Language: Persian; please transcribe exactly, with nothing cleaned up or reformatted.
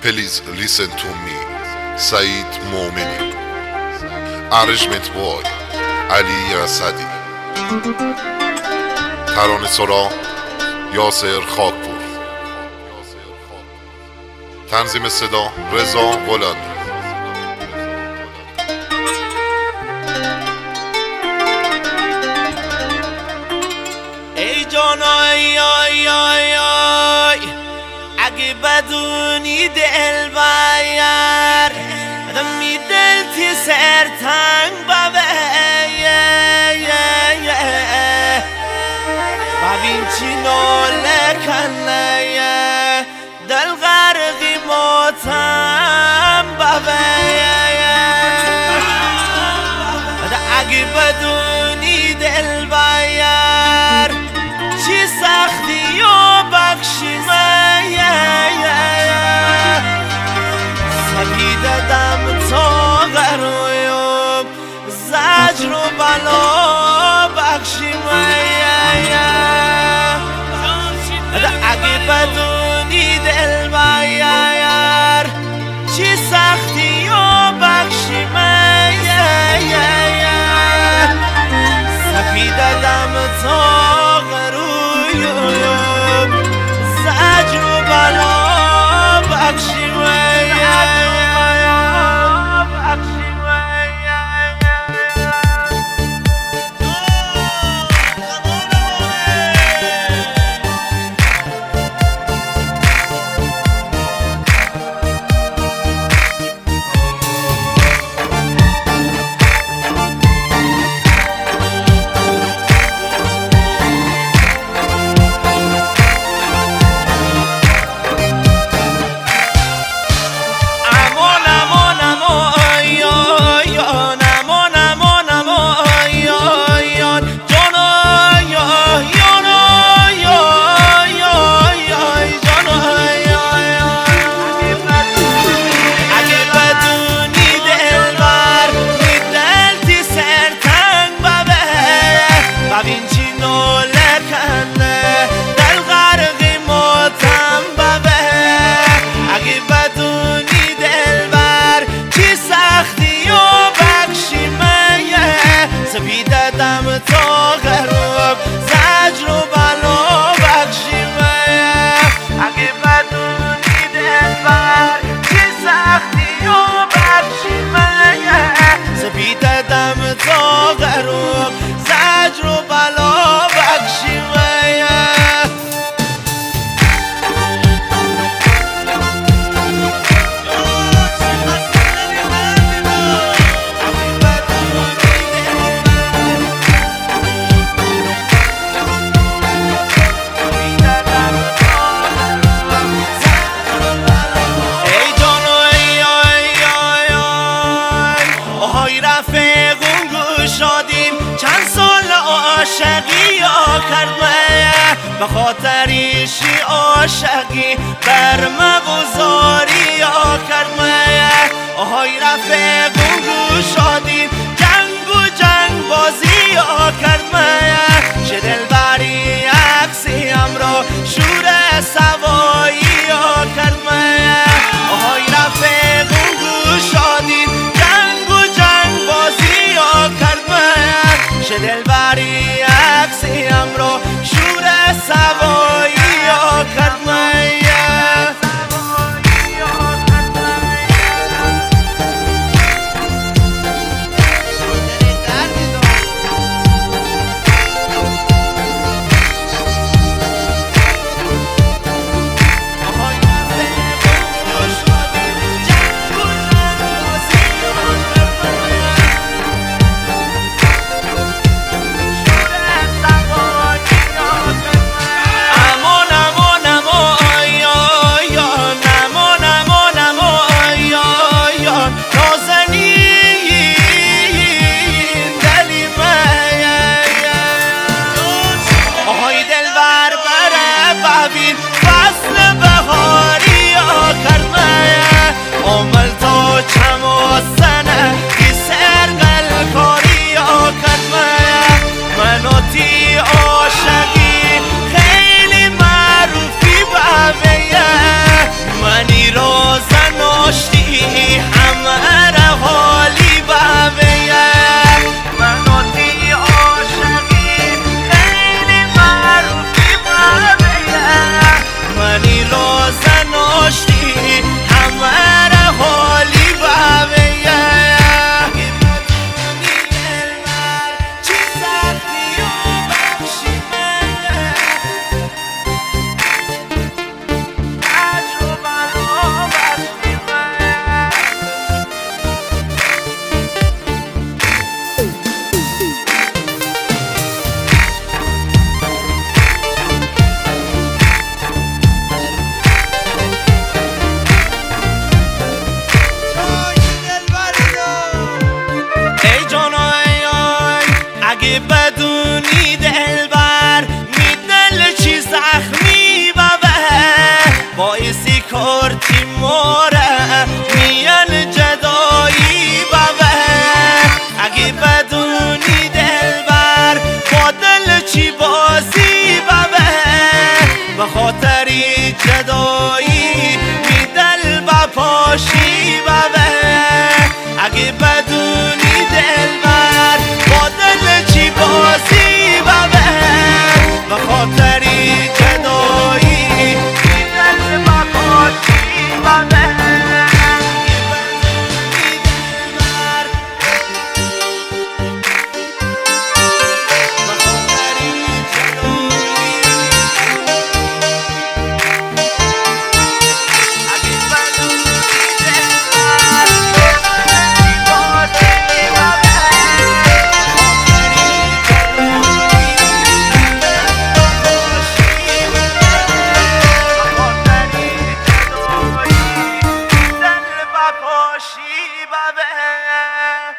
Please listen to me. سعید مومنی. Arrangement boy علی اسدی. ترانه سرا یاسر خاکپور. تنظیم صدا رضا غلامی. ای جان آی آی آی آی اگه بدونی دل بایر دمی دل تی سر تنگ بابه ببین چی ناله کنه دل غرقی ماتم بابه اگه بدونی دل بایر چی سختی و بخشی من سبید دم تا غرویم زجر و بلا بخشی من اگه بدونی دل بایر چی سختی و بخشی من سبید دم تا زجر و بلا بخشی دم تا غروب زجر و بلا بخشی من اگه بدونی دلبر چی سختی و بخشی من سپید دم تا غروب زجر و بلا بخشی من چند سال عاشقی ها کرد من به خاطریشی عاشقی بر مگذاری ها کرد من آهای رفیقون گو شادیم جنگ و جنگ بازی ها کرد من چه دلبری عکسی هم را شور سوایی ها کرد من آهای رفیقون گو شادیم جنگ و جنگ بازی ها کرد چه دلبری عکسی هم رو شور سوایی ها کرد من حیثی کرتی موره میان جدایی بابه اگه بدونی دلبر با دل چی بازی بابه به خاطری جدایی می دل بپاشی بابه اگه بدونی دلبر با دل چی بازی بابه به خاطری جدایی می دل بپاشی بابه Shiba